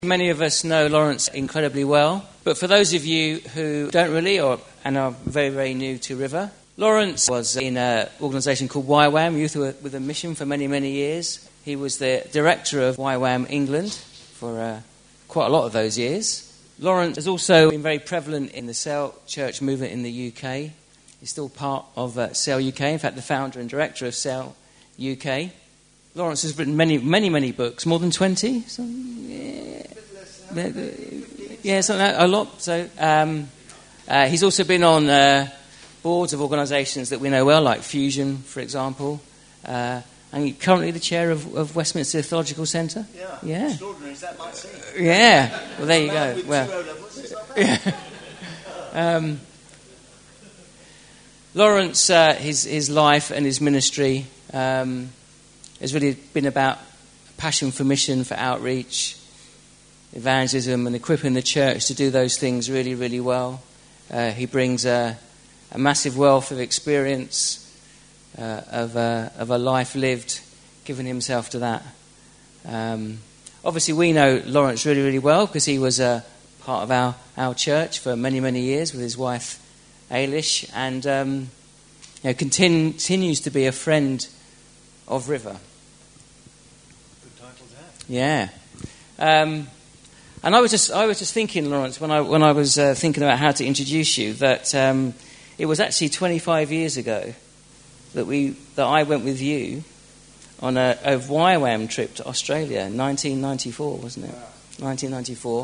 Many of us know Lawrence incredibly well, but for those of you who don't really and are very, very new to River, Lawrence was in an organisation called YWAM, Youth with a Mission, for many, many years. He was the director of YWAM England for quite a lot of those years. Lawrence has also been very prevalent in the Cell Church movement in the UK. He's still part of Cell UK, in fact the founder and director of Cell UK. Lawrence has written many books, more than 20? Yeah, something like that, a lot. So he's also been on boards of organisations that we know well, like Fusion, for example. And he's currently the chair of Westminster Theological Centre. Yeah. Extraordinary, is that might seem. Yeah. Well, there you go. Well, Lawrence, his life and his ministry has really been about passion for mission, for outreach, evangelism, and equipping the church to do those things really, really well. He brings a massive wealth of experience of a life lived, giving himself to that. Obviously, we know Lawrence really, really well because he was part of our church for many, many years with his wife, Ailish, and continues to be a friend of River. Good title to have. Yeah. And I was just thinking, Lawrence, when I was thinking about how to introduce you, that it was actually 25 years ago that I went with you on a YWAM trip to Australia, 1994, wasn't it? Wow. 1994.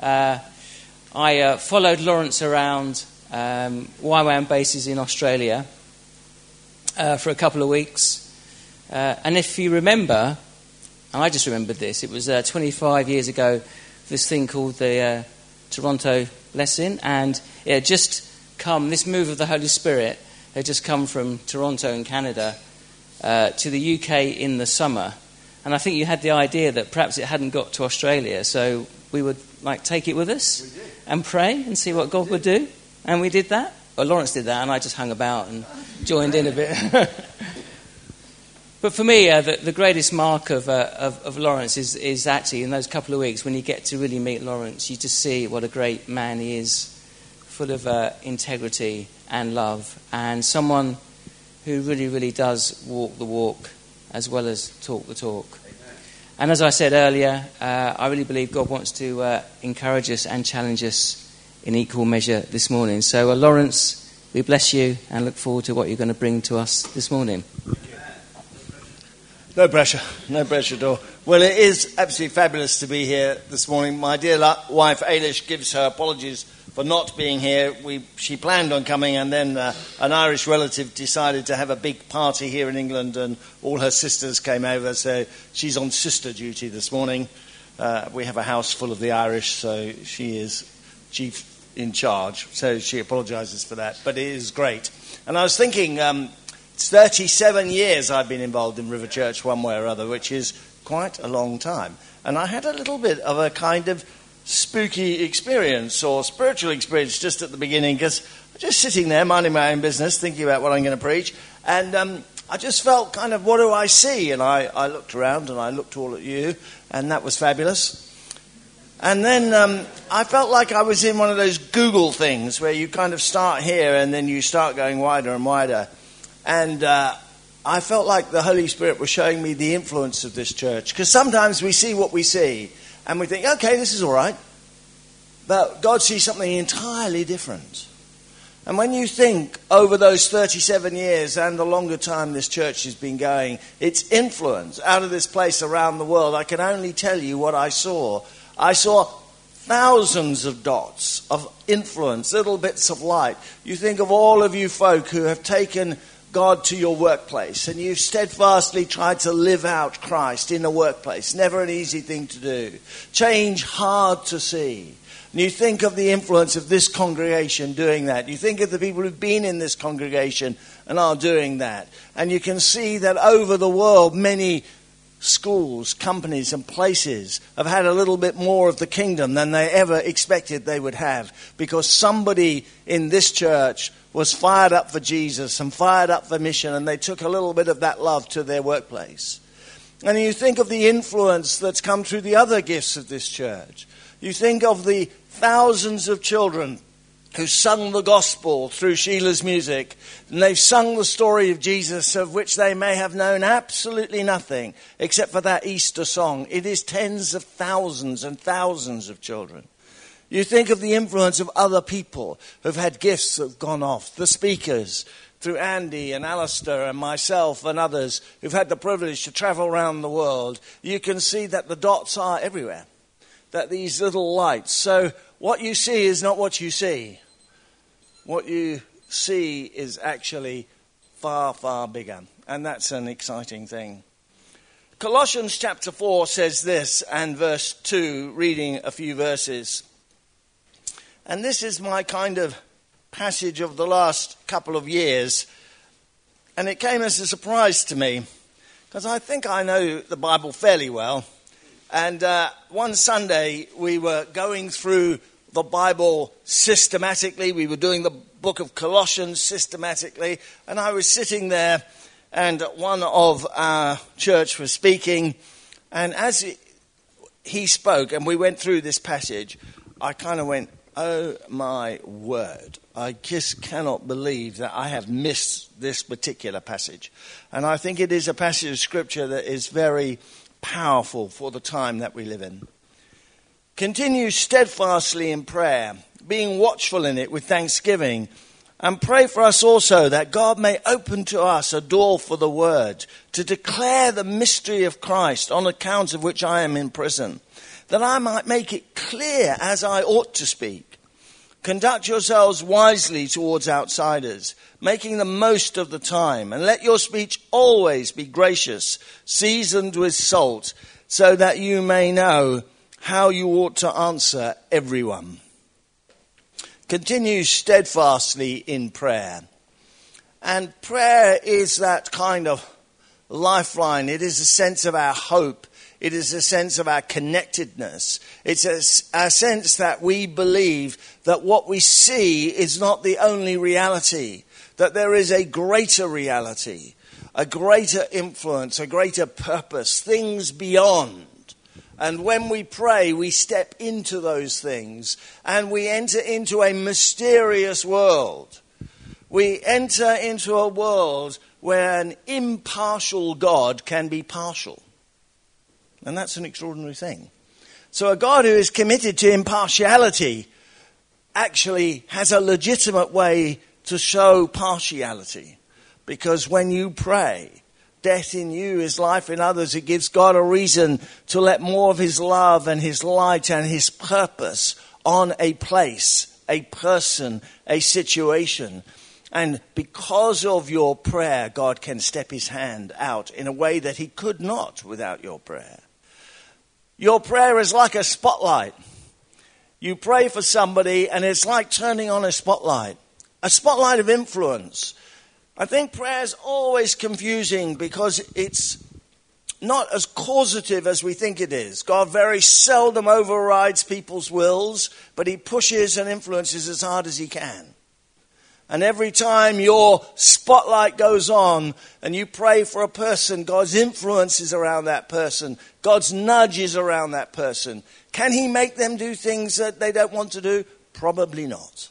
I followed Lawrence around YWAM bases in Australia for a couple of weeks. And if you remember, and I just remembered this, it was 25 years ago, this thing called the Toronto Lesson, and it had just come, this move of the Holy Spirit had just come from Toronto in Canada to the UK in the summer. And I think you had the idea that perhaps it hadn't got to Australia, so we would take it with us and pray and see what God would do. And we did that. Well, Lawrence did that, and I just hung about and joined in a bit. But for me, the greatest mark of Lawrence is actually in those couple of weeks when you get to really meet Lawrence, you just see what a great man he is, full of integrity and love, and someone who really, really does walk the walk as well as talk the talk. Amen. And as I said earlier, I really believe God wants to encourage us and challenge us in equal measure this morning. So, Lawrence, we bless you and look forward to what you're going to bring to us this morning. No pressure at all. Well, it is absolutely fabulous to be here this morning. My dear wife, Ailish, gives her apologies for not being here. She planned on coming, and then an Irish relative decided to have a big party here in England, and all her sisters came over, so she's on sister duty this morning. We have a house full of the Irish, so she is chief in charge, so she apologises for that, but it is great. And I was thinking, it's 37 years I've been involved in River Church one way or other, which is quite a long time. And I had a little bit of a kind of spooky experience or spiritual experience just at the beginning, because I was just sitting there minding my own business, thinking about what I'm going to preach, and I just felt kind of, what do I see? And I looked around and I looked all at you, and that was fabulous. And then I felt like I was in one of those Google things where you kind of start here and then you start going wider and wider. And I felt like the Holy Spirit was showing me the influence of this church. Because sometimes we see what we see and we think, okay, this is all right. But God sees something entirely different. And when you think over those 37 years and the longer time this church has been going, its influence out of this place around the world, I can only tell you what I saw. I saw thousands of dots of influence, little bits of light. You think of all of you folk who have taken God to your workplace, and you've steadfastly tried to live out Christ in the workplace. Never an easy thing to do. Change hard to see. And you think of the influence of this congregation doing that. You think of the people who've been in this congregation and are doing that. And you can see that over the world, many schools, companies and places have had a little bit more of the kingdom than they ever expected they would have, because somebody in this church was fired up for Jesus and fired up for mission, and they took a little bit of that love to their workplace. And you think of the influence that's come through the other gifts of this church. You think of the thousands of children who sung the gospel through Sheila's music. And they've sung the story of Jesus, of which they may have known absolutely nothing except for that Easter song. It is tens of thousands and thousands of children. You think of the influence of other people who've had gifts that have gone off. The speakers, through Andy and Alistair and myself and others who've had the privilege to travel around the world. You can see that the dots are everywhere, that these little lights. So what you see is not what you see. What you see is actually far, far bigger. And that's an exciting thing. Colossians chapter 4 says this, and verse 2, reading a few verses. And this is my kind of passage of the last couple of years. And it came as a surprise to me, because I think I know the Bible fairly well. And one Sunday we were going through the Bible systematically. We were doing the book of Colossians systematically. And I was sitting there, and one of our church was speaking. And as he spoke, and we went through this passage, I kind of went, oh my word, I just cannot believe that I have missed this particular passage. And I think it is a passage of Scripture that is very powerful for the time that we live in. Continue steadfastly in prayer, being watchful in it with thanksgiving, and pray for us also that God may open to us a door for the word, to declare the mystery of Christ, on account of which I am in prison, that I might make it clear as I ought to speak. Conduct yourselves wisely towards outsiders, making the most of the time, and let your speech always be gracious, seasoned with salt, so that you may know how you ought to answer everyone. Continue steadfastly in prayer. And prayer is that kind of lifeline. It is a sense of our hope. It is a sense of our connectedness. It's a sense that we believe that what we see is not the only reality, that there is a greater reality, a greater influence, a greater purpose, things beyond. And when we pray, we step into those things and we enter into a mysterious world. We enter into a world where an impartial God can be partial. And that's an extraordinary thing. So a God who is committed to impartiality actually has a legitimate way to show partiality. Because when you pray, death in you is life in others. It gives God a reason to let more of his love and his light and his purpose on a place, a person, a situation. And because of your prayer, God can step his hand out in a way that he could not without your prayer. Your prayer is like a spotlight. You pray for somebody and it's like turning on a spotlight of influence. I think prayer is always confusing because it's not as causative as we think it is. God very seldom overrides people's wills, but he pushes and influences as hard as he can. And every time your spotlight goes on and you pray for a person, God's influence is around that person. God's nudge is around that person. Can he make them do things that they don't want to do? Probably not.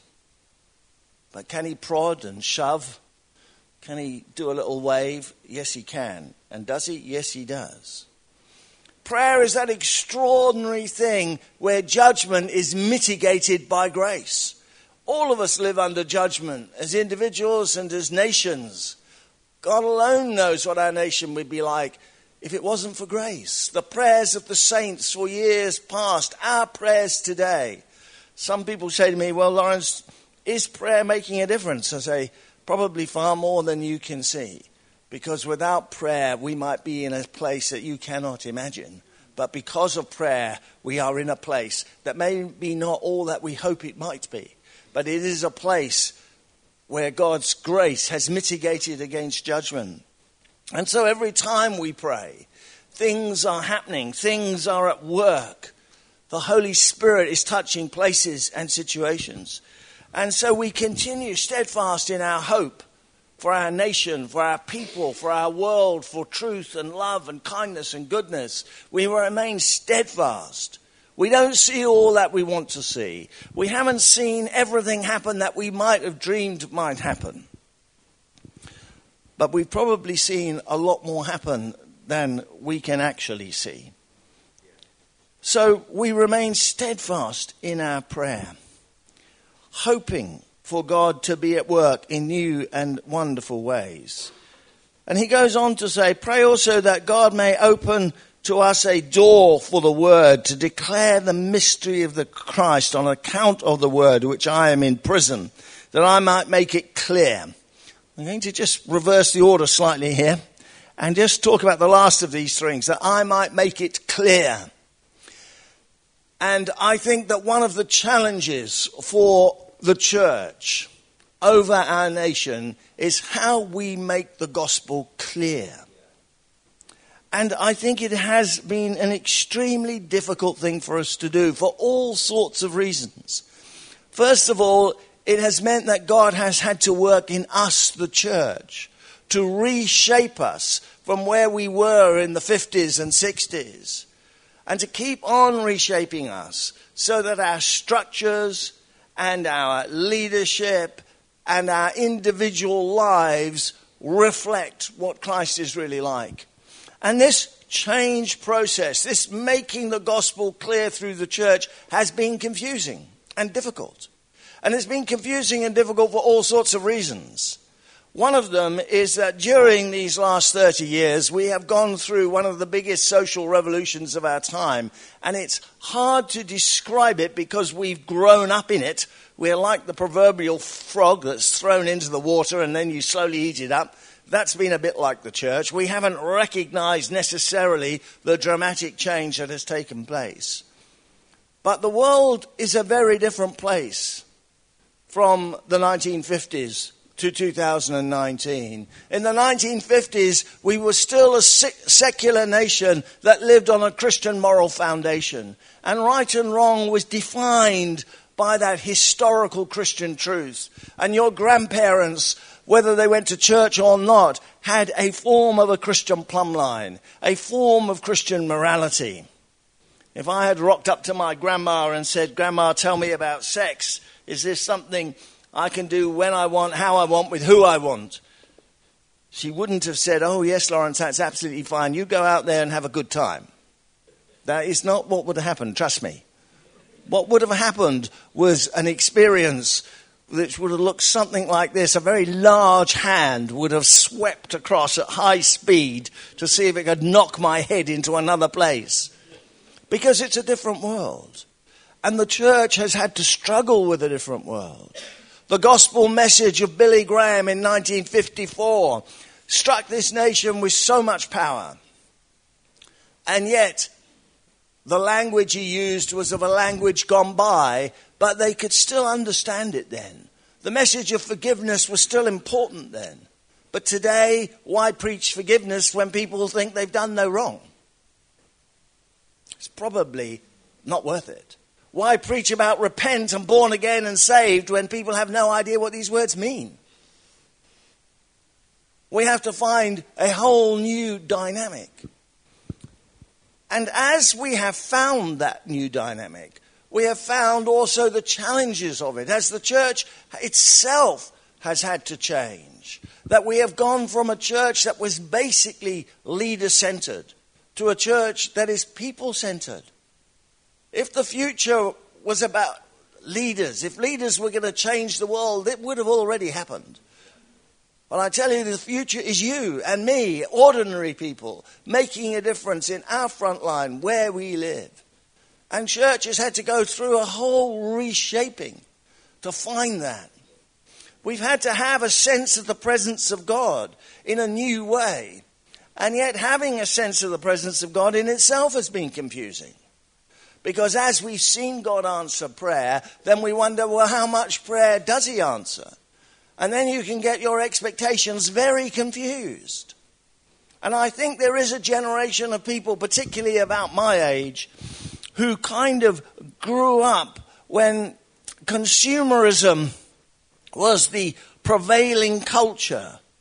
But can he prod and shove? Can he do a little wave? Yes, he can. And does he? Yes, he does. Prayer is that extraordinary thing where judgment is mitigated by grace. All of us live under judgment as individuals and as nations. God alone knows what our nation would be like if it wasn't for grace. The prayers of the saints for years past, our prayers today. Some people say to me, well, Lawrence, is prayer making a difference? I say, probably far more than you can see. Because without prayer, we might be in a place that you cannot imagine. But because of prayer, we are in a place that may be not all that we hope it might be. But it is a place where God's grace has mitigated against judgment. And so every time we pray, things are happening, things are at work. The Holy Spirit is touching places and situations. And so we continue steadfast in our hope for our nation, for our people, for our world, for truth and love and kindness and goodness. We remain steadfast. We don't see all that we want to see. We haven't seen everything happen that we might have dreamed might happen. But we've probably seen a lot more happen than we can actually see. So we remain steadfast in our prayer, hoping for God to be at work in new and wonderful ways. And he goes on to say, pray also that God may open to us a door for the word to declare the mystery of the Christ on account of the word, which I am in prison, that I might make it clear. I'm going to just reverse the order slightly here and just talk about the last of these things, that I might make it clear. And I think that one of the challenges for the church over our nation is how we make the gospel clear. And I think it has been an extremely difficult thing for us to do for all sorts of reasons. First of all, it has meant that God has had to work in us, the church, to reshape us from where we were in the 50s and 60s, and to keep on reshaping us so that our structures and our leadership and our individual lives reflect what Christ is really like. And this change process, this making the gospel clear through the church, has been confusing and difficult. And it's been confusing and difficult for all sorts of reasons. One of them is that during these last 30 years, we have gone through one of the biggest social revolutions of our time. And it's hard to describe it because we've grown up in it. We're like the proverbial frog that's thrown into the water and then you slowly eat it up. That's been a bit like the church. We haven't recognized necessarily the dramatic change that has taken place. But the world is a very different place from the 1950s to 2019. In the 1950s, we were still a secular nation that lived on a Christian moral foundation. And right and wrong was defined by that historical Christian truth. And your grandparents, whether they went to church or not, had a form of a Christian plumb line, a form of Christian morality. If I had rocked up to my grandma and said, Grandma, tell me about sex, is this something I can do when I want, how I want, with who I want? She wouldn't have said, oh yes, Lawrence, that's absolutely fine. You go out there and have a good time. That is not what would have happened, trust me. What would have happened was an experience which would have looked something like this. A very large hand would have swept across at high speed to see if it could knock my head into another place. Because it's a different world. And the church has had to struggle with a different world. The gospel message of Billy Graham in 1954 struck this nation with so much power. And yet, the language he used was of a language gone by, but they could still understand it then. The message of forgiveness was still important then. But today, why preach forgiveness when people think they've done no wrong? It's probably not worth it. Why preach about repent and born again and saved when people have no idea what these words mean? We have to find a whole new dynamic. And as we have found that new dynamic, we have found also the challenges of it, as the church itself has had to change. That we have gone from a church that was basically leader-centered to a church that is people-centered. If the future was about leaders, if leaders were going to change the world, it would have already happened. But I tell you, the future is you and me, ordinary people, making a difference in our front line, where we live. And church has had to go through a whole reshaping to find that. We've had to have a sense of the presence of God in a new way. And yet having a sense of the presence of God in itself has been confusing. Because as we've seen God answer prayer, then we wonder, well, how much prayer does he answer? And then you can get your expectations very confused. And I think there is a generation of people, particularly about my age, who kind of grew up when consumerism was the prevailing culture.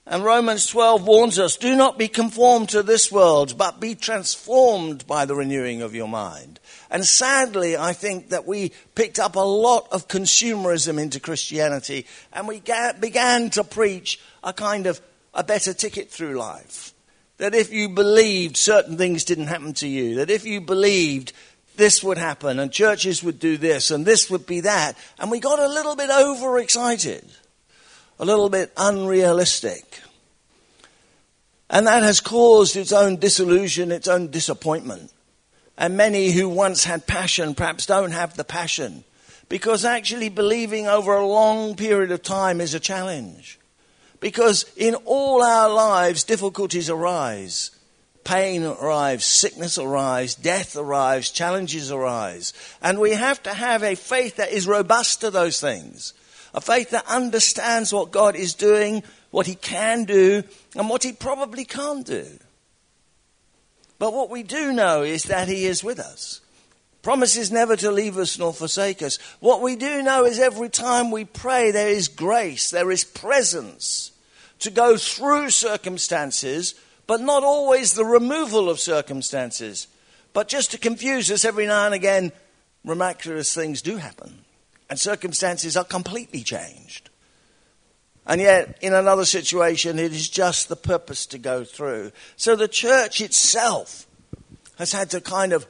And Romans 12 warns us, do not be conformed to this world, but be transformed by the renewing of your mind. And sadly, I think that we picked up a lot of consumerism into Christianity, and we began to preach a kind of a better ticket through life. That if you believed certain things didn't happen to you, that if you believed this would happen and churches would do this and this would be that, and we got a little bit overexcited. A little bit unrealistic. And that has caused its own disillusion, its own disappointment. And many who once had passion perhaps don't have the passion. Because actually believing over a long period of time is a challenge. Because in all our lives, difficulties arise. Pain arrives, sickness arrives, death arrives, challenges arise. And we have to have a faith that is robust to those things. A faith that understands what God is doing, what he can do, and what he probably can't do. But what we do know is that he is with us. Promises never to leave us nor forsake us. What we do know is every time we pray, there is grace, there is presence to go through circumstances, but not always the removal of circumstances. But just to confuse us every now and again, miraculous things do happen. And circumstances are completely changed. And yet, in another situation, it is just the purpose to go through. So the church itself has had to kind of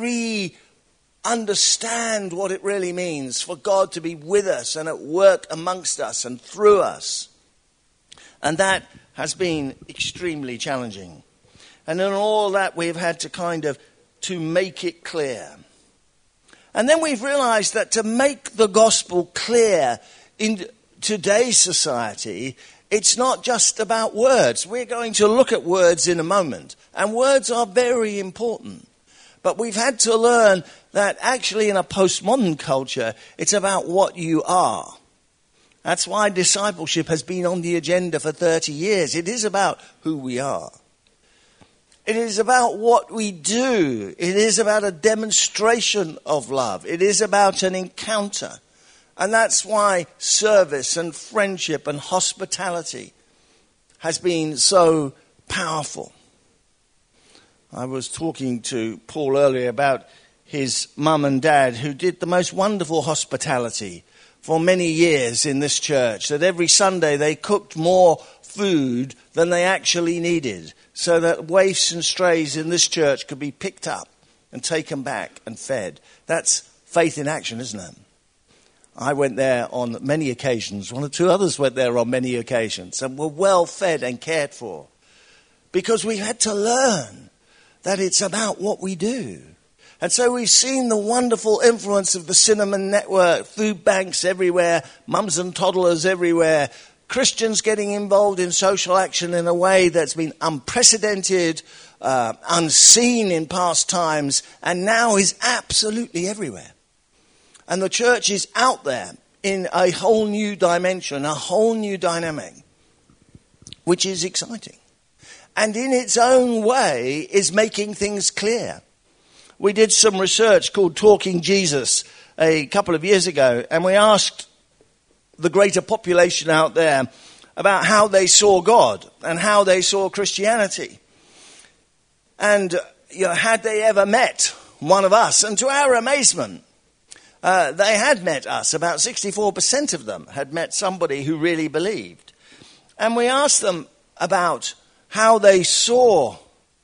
understand what it really means for God to be with us and at work amongst us and through us. And that has been extremely challenging. And in all that, we've had to to make it clear. And then we've realized that to make the gospel clear in today's society, it's not just about words. We're going to look at words in a moment. And words are very important. But we've had to learn that actually in a postmodern culture, it's about what you are. That's why discipleship has been on the agenda for 30 years. It is about who we are. It is about what we do. It is about a demonstration of love. It is about an encounter. And that's why service and friendship and hospitality has been so powerful. I was talking to Paul earlier about his mum and dad who did the most wonderful hospitality for many years in this church. That every Sunday they cooked more food than they actually needed, so that waifs and strays in this church could be picked up and taken back and fed. That's faith in action, isn't it? I went there on many occasions. One or two others went there on many occasions and were well fed and cared for. Because we had to learn that it's about what we do. And so we've seen the wonderful influence of the Cinnamon Network, food banks everywhere, mums and toddlers everywhere, Christians getting involved in social action in a way that's been unprecedented, unseen in past times, and now is absolutely everywhere. And the church is out there in a whole new dimension, a whole new dynamic, which is exciting. And in its own way is making things clear. We did some research called Talking Jesus a couple of years ago, and we asked the greater population out there about how they saw God and how they saw Christianity. And had they ever met one of us? And to our amazement, they had met us. About 64% of them had met somebody who really believed. And we asked them about how they saw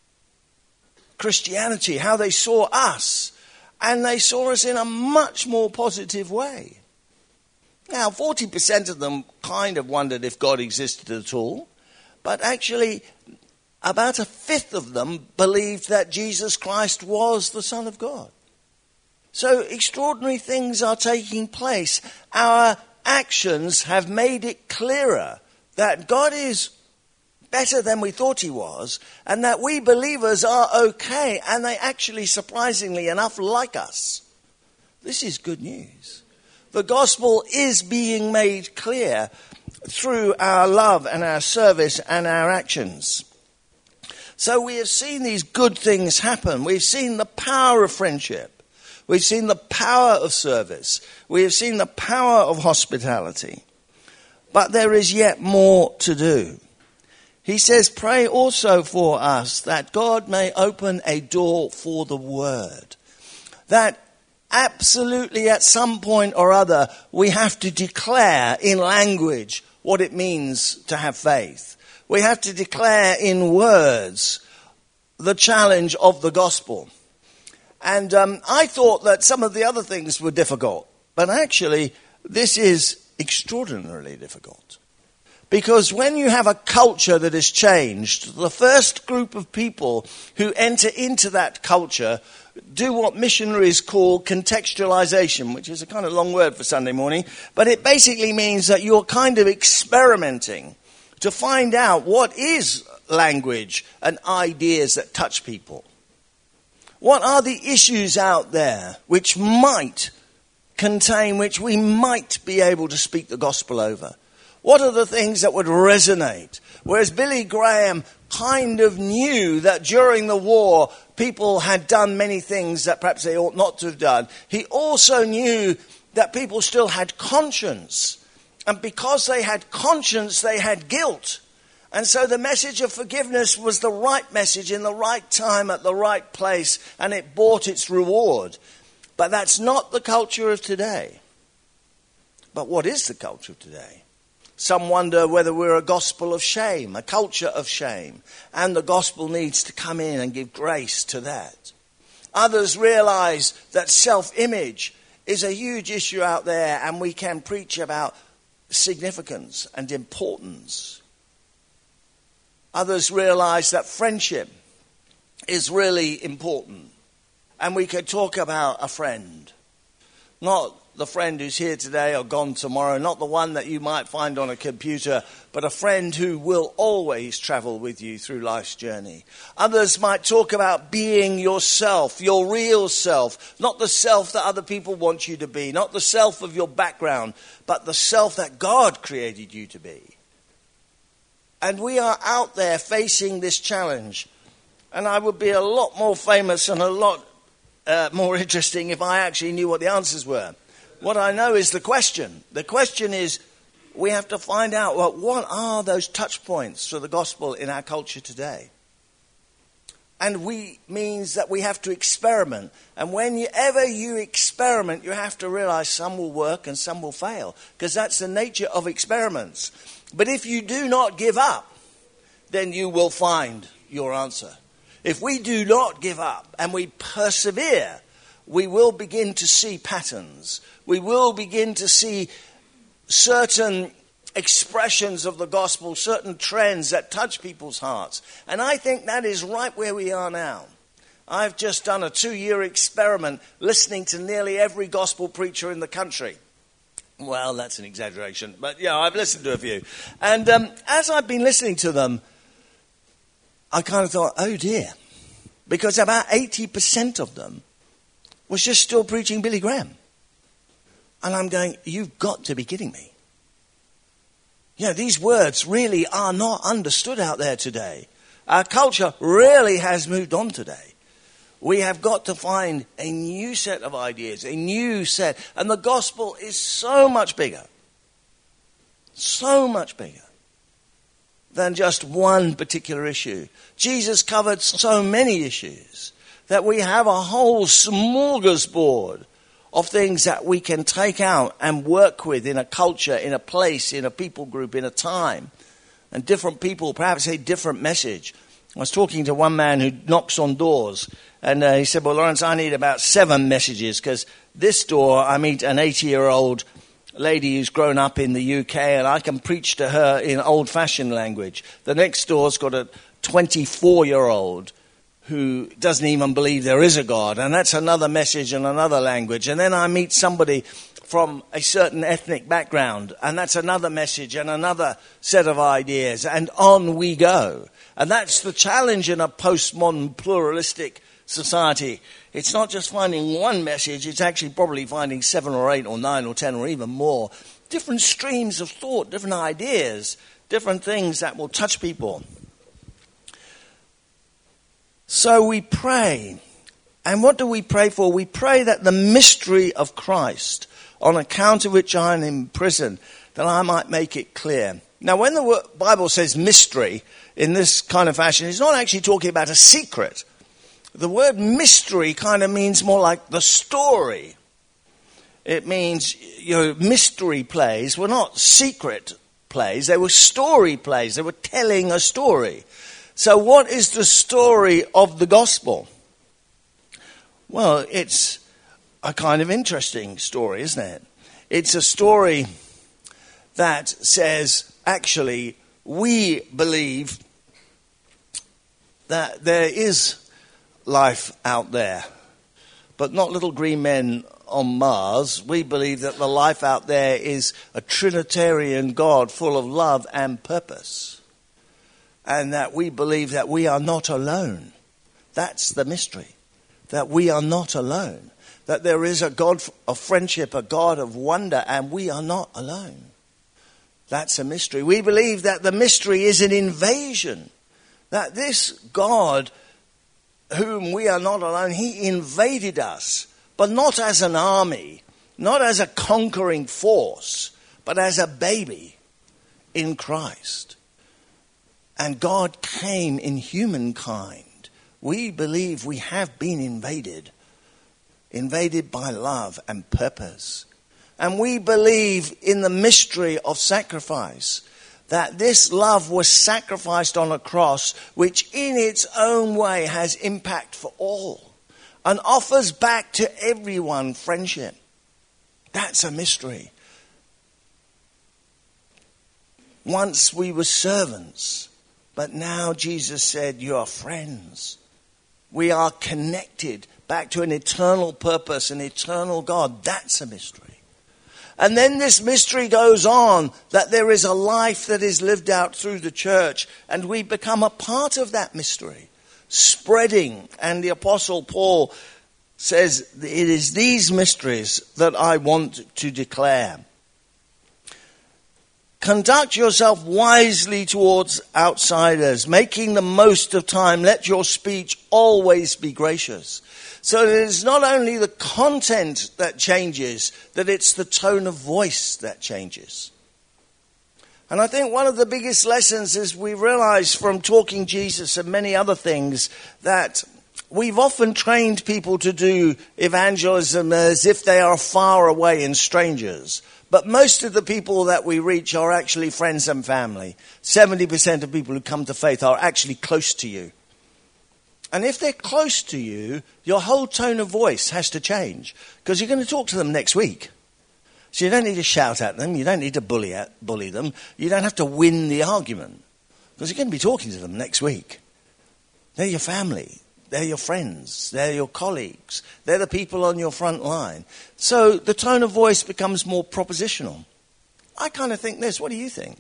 Christianity, how they saw us. And they saw us in a much more positive way. Now, 40% of them kind of wondered if God existed at all. But actually, about a fifth of them believed that Jesus Christ was the Son of God. So extraordinary things are taking place. Our actions have made it clearer that God is better than we thought he was, and that we believers are okay, and they actually, surprisingly enough, like us. This is good news. The gospel is being made clear through our love and our service and our actions. So we have seen these good things happen. We've seen the power of friendship. We've seen the power of service. We have seen the power of hospitality. But there is yet more to do. He says, pray also for us that God may open a door for the word. That absolutely at some point or other we have to declare in language what it means to have faith. We have to declare in words the challenge of the gospel. And I thought that some of the other things were difficult, but actually this is extraordinarily difficult. Because when you have a culture that has changed, the first group of people who enter into that culture do what missionaries call contextualization, which is a kind of long word for Sunday morning, but it basically means that you're kind of experimenting to find out what is language and ideas that touch people. What are the issues out there which might contain, which we might be able to speak the gospel over? What are the things that would resonate? Whereas Billy Graham kind of knew that during the war, people had done many things that perhaps they ought not to have done. He also knew that people still had conscience. And because they had conscience, they had guilt. And so the message of forgiveness was the right message in the right time at the right place, and it brought its reward. But that's not the culture of today. But what is the culture of today? Some wonder whether we're a gospel of shame, a culture of shame, and the gospel needs to come in and give grace to that. Others realize that self-image is a huge issue out there, and we can preach about significance and importance. Others realize that friendship is really important, and we can talk about a friend. Not the friend who's here today or gone tomorrow, not the one that you might find on a computer, but a friend who will always travel with you through life's journey. Others might talk about being yourself, your real self, not the self that other people want you to be, not the self of your background, but the self that God created you to be. And we are out there facing this challenge. And I would be a lot more famous and a lot more interesting if I actually knew what the answers were. What I know is the question. The question is, we have to find out what are those touch points for the gospel in our culture today. And means that we have to experiment. And whenever you experiment, you have to realize some will work and some will fail. Because that's the nature of experiments. But if you do not give up, then you will find your answer. If we do not give up and we persevere, we will begin to see patterns. We will begin to see certain expressions of the gospel, certain trends that touch people's hearts. And I think that is right where we are now. I've just done a 2-year experiment listening to nearly every gospel preacher in the country. Well, that's an exaggeration, but yeah, I've listened to a few. And as I've been listening to them, I kind of thought, oh dear, because about 80% of them was just still preaching Billy Graham. And I'm going, you've got to be kidding me. You know, these words really are not understood out there today. Our culture really has moved on today. We have got to find a new set of ideas, a new set. And the gospel is so much bigger than just one particular issue. Jesus covered so many issues that we have a whole smorgasbord of things that we can take out and work with in a culture, in a place, in a people group, in a time. And different people perhaps a different message. I was talking to one man who knocks on doors, and he said, well, Lawrence, I need about 7 messages, because this door I meet an 80-year-old lady who's grown up in the UK, and I can preach to her in old-fashioned language. The next door's got a 24-year-old who doesn't even believe there is a God, and that's another message in another language. And then I meet somebody from a certain ethnic background, and that's another message and another set of ideas, and on we go. And that's the challenge in a postmodern pluralistic society. It's not just finding one message, it's actually probably finding 7 or 8 or 9 or 10 or even more. Different streams of thought, different ideas, different things that will touch people. So we pray. And what do we pray for? We pray that the mystery of Christ, on account of which I am in prison, that I might make it clear. Now, when the Bible says mystery in this kind of fashion, it's not actually talking about a secret. The word mystery kind of means more like the story. It means, mystery plays were not secret plays. They were story plays. They were telling a story. So what is the story of the gospel? Well, it's a kind of interesting story, isn't it? It's a story that says, actually, we believe that there is life out there, but not little green men on Mars. We believe that the life out there is a Trinitarian God full of love and purpose, and that we believe that we are not alone. That's the mystery, that we are not alone, that there is a God of friendship, a God of wonder, and we are not alone. That's a mystery. We believe that the mystery is an invasion, that this God whom we are not alone, he invaded us, but not as an army, not as a conquering force, but as a baby in Christ. And God came in humankind. We believe we have been invaded by love and purpose. And we believe in the mystery of sacrifice, that this love was sacrificed on a cross, which in its own way has impact for all and offers back to everyone friendship. That's a mystery. Once we were servants, but now Jesus said, you are friends. We are connected back to an eternal purpose, an eternal God. That's a mystery. And then this mystery goes on, that there is a life that is lived out through the church, and we become a part of that mystery, spreading. And the Apostle Paul says, it is these mysteries that I want to declare. Conduct yourself wisely towards outsiders, making the most of time. Let your speech always be gracious. So it is not only the content that changes, that it's the tone of voice that changes. And I think one of the biggest lessons is we realize from Talking Jesus and many other things that we've often trained people to do evangelism as if they are far away and strangers. But most of the people that we reach are actually friends and family. 70% of people who come to faith are actually close to you. And if they're close to you, your whole tone of voice has to change, because you're going to talk to them next week. So you don't need to shout at them. You don't need to bully them. You don't have to win the argument, because you're going to be talking to them next week. They're your family. They're your friends. They're your colleagues. They're the people on your front line. So the tone of voice becomes more propositional. I kind of think this. What do you think?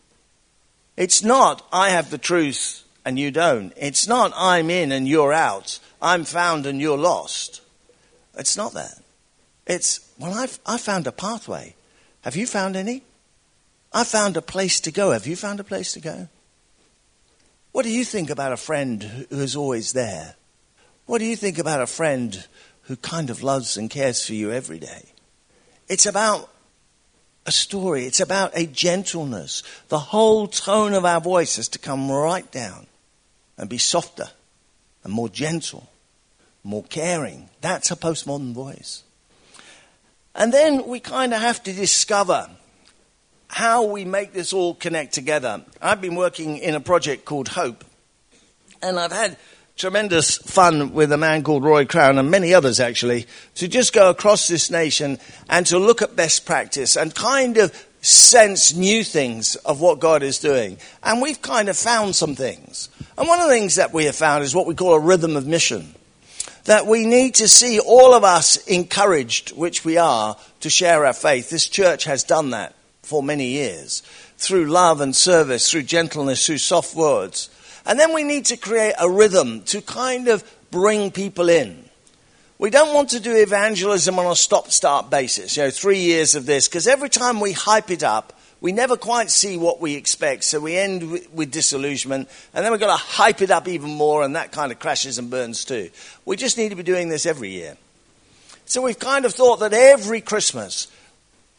It's not, I have the truth and you don't. It's not, I'm in and you're out. I'm found and you're lost. It's not that. It's, well, I found a pathway. Have you found any? I found a place to go. Have you found a place to go? What do you think about a friend who is always there? What do you think about a friend who kind of loves and cares for you every day? It's about a story. It's about a gentleness. The whole tone of our voice has to come right down and be softer and more gentle, more caring. That's a postmodern voice. And then we kind of have to discover how we make this all connect together. I've been working in a project called Hope, and I've had tremendous fun with a man called Roy Crown and many others actually, to just go across this nation and to look at best practice and kind of sense new things of what God is doing. And we've kind of found some things. And one of the things that we have found is what we call a rhythm of mission. That we need to see all of us encouraged, which we are, to share our faith. This church has done that for many years, through love and service, through gentleness, through soft words. And then we need to create a rhythm to kind of bring people in. We don't want to do evangelism on a stop-start basis, 3 years of this, because every time we hype it up, we never quite see what we expect, so we end with disillusionment, and then we've got to hype it up even more, and that kind of crashes and burns too. We just need to be doing this every year. So we've kind of thought that every Christmas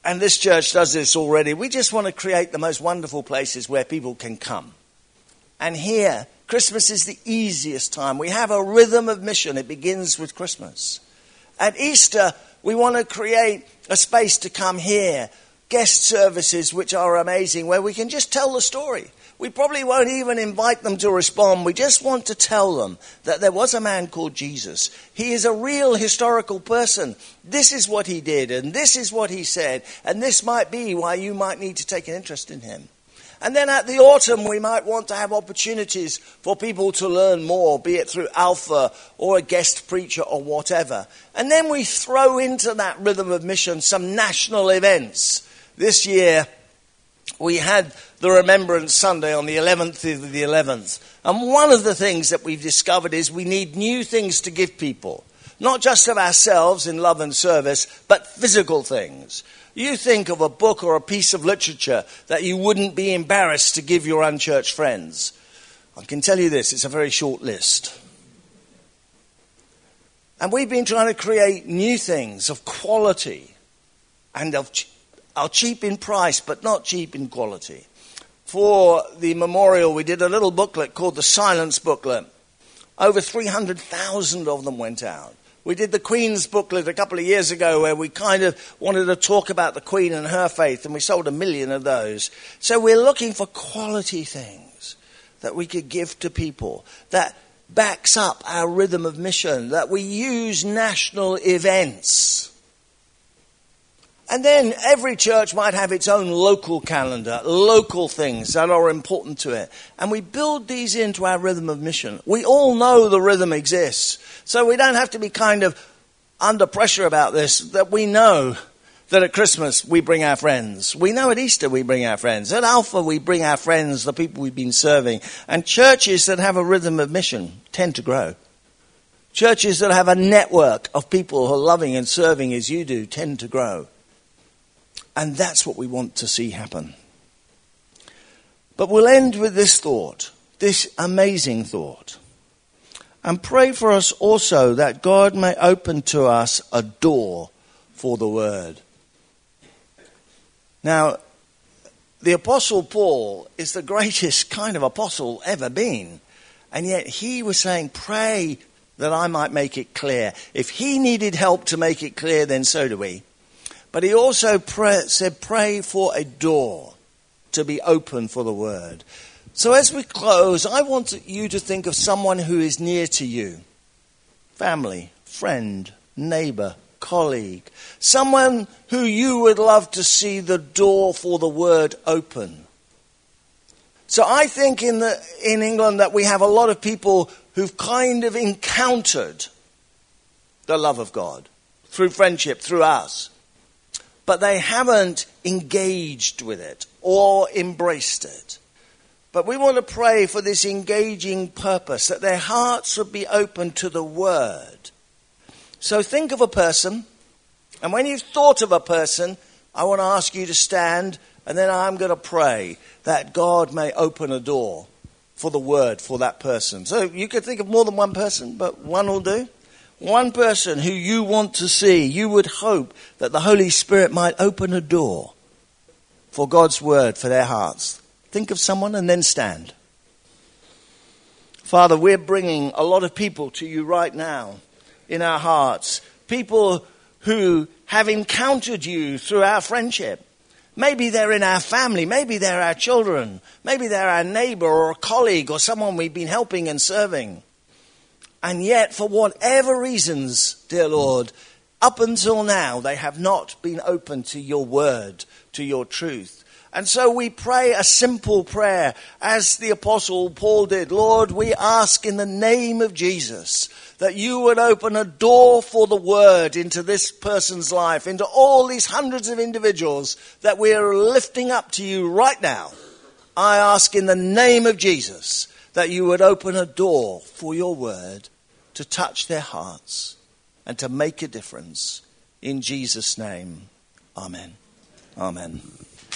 and this church does this already, we just want to create the most wonderful places where people can come. And here, Christmas is the easiest time. We have a rhythm of mission. It begins with Christmas. At Easter, we want to create a space to come here, guest services which are amazing, where we can just tell the story. We probably won't even invite them to respond. We just want to tell them that there was a man called Jesus. He is a real historical person. This is what he did, and this is what he said, and this might be why you might need to take an interest in him. And then at the autumn, we might want to have opportunities for people to learn more, be it through Alpha or a guest preacher or whatever. And then we throw into that rhythm of mission some national events. This year, we had the Remembrance Sunday on the 11th of the 11th. And one of the things that we've discovered is we need new things to give people. Not just of ourselves in love and service, but physical things. You think of a book or a piece of literature that you wouldn't be embarrassed to give your unchurched friends. I can tell you this, it's a very short list. And we've been trying to create new things of quality and are cheap in price, but not cheap in quality. For the memorial, we did a little booklet called the Silence Booklet. Over 300,000 of them went out. We did the Queen's booklet a couple of years ago where we kind of wanted to talk about the Queen and her faith, and we sold 1 million of those. So we're looking for quality things that we could give to people that backs up our rhythm of mission, that we use national events. And then every church might have its own local calendar, local things that are important to it. And we build these into our rhythm of mission. We all know the rhythm exists. So we don't have to be kind of under pressure about this, that we know that at Christmas we bring our friends. We know at Easter we bring our friends. At Alpha we bring our friends, the people we've been serving. And churches that have a rhythm of mission tend to grow. Churches that have a network of people who are loving and serving as you do tend to grow. And that's what we want to see happen. But we'll end with this thought, this amazing thought. And pray for us also that God may open to us a door for the word. Now, the Apostle Paul is the greatest kind of apostle ever been. And yet he was saying, pray that I might make it clear. If he needed help to make it clear, then so do we. But he also said, pray for a door to be open for the word. So as we close, I want you to think of someone who is near to you. Family, friend, neighbor, colleague. Someone who you would love to see the door for the word open. So I think in England that we have a lot of people who've kind of encountered the love of God through friendship, through us. But they haven't engaged with it or embraced it. But we want to pray for this engaging purpose, that their hearts would be open to the word. So think of a person, and when you've thought of a person, I want to ask you to stand, and then I'm going to pray that God may open a door for the word for that person. So you could think of more than one person, but one will do. One person who you want to see, you would hope that the Holy Spirit might open a door for God's word for their hearts. Think of someone and then stand. Father, we're bringing a lot of people to you right now in our hearts. People who have encountered you through our friendship. Maybe they're in our family. Maybe they're our children. Maybe they're our neighbor or a colleague or someone we've been helping and serving. And yet, for whatever reasons, dear Lord, up until now, they have not been open to your word, to your truth. And so we pray a simple prayer, as the Apostle Paul did. Lord, we ask in the name of Jesus that you would open a door for the word into this person's life, into all these hundreds of individuals that we are lifting up to you right now. I ask in the name of Jesus that you would open a door for your word to touch their hearts and to make a difference. In Jesus' name, amen. Amen.